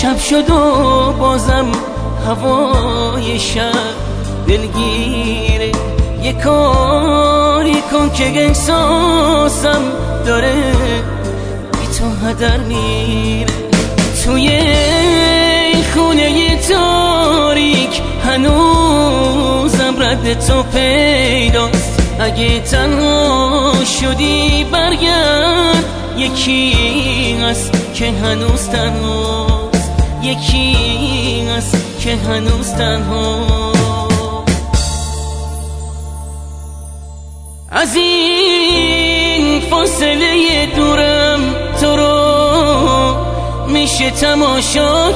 شب شد و بازم هوای شب دلگیره. یه کاری کن که احساسم داره بی تو هدر میره. توی خونه تاریک هنوزم رد تو پیداست. اگه تنها شدی برگرد، یکی هست که هنوز تنهاست، یکی هست که هنوز تنهاست. از این فاصله دورم تو رو میشه تماشا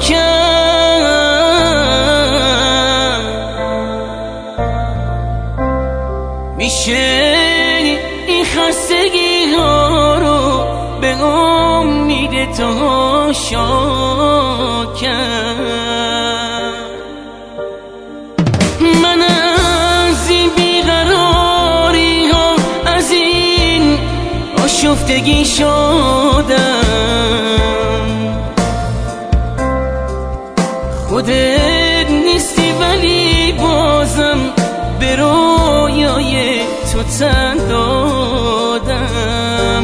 کرد، میشه این خستگی ها رو به امید تو هاشا کرد. من از این بیقراری ها، از این آشفتگی شدم. خودت نیستی ولی بازم به رویای تو تن دادم.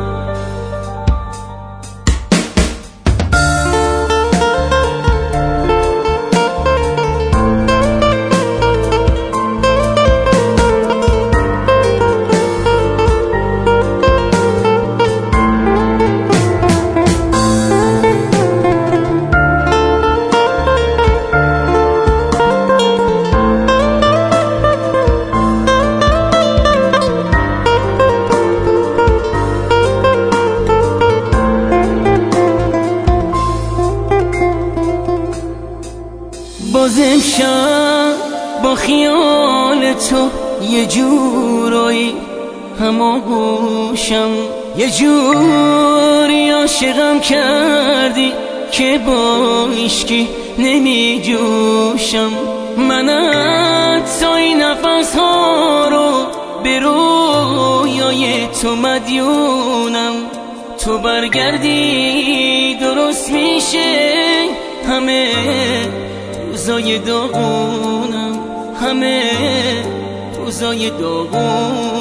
باز امشب با خیال تو یه جورایی هماغوشم، یه جوری عاشقم کردی که با هیچکی نمی جوشم. من حتی این نفس ها رو به رویای تو مدیونم. تو برگردی درست میشه همه روزای داغونم، همه روزای داغونم.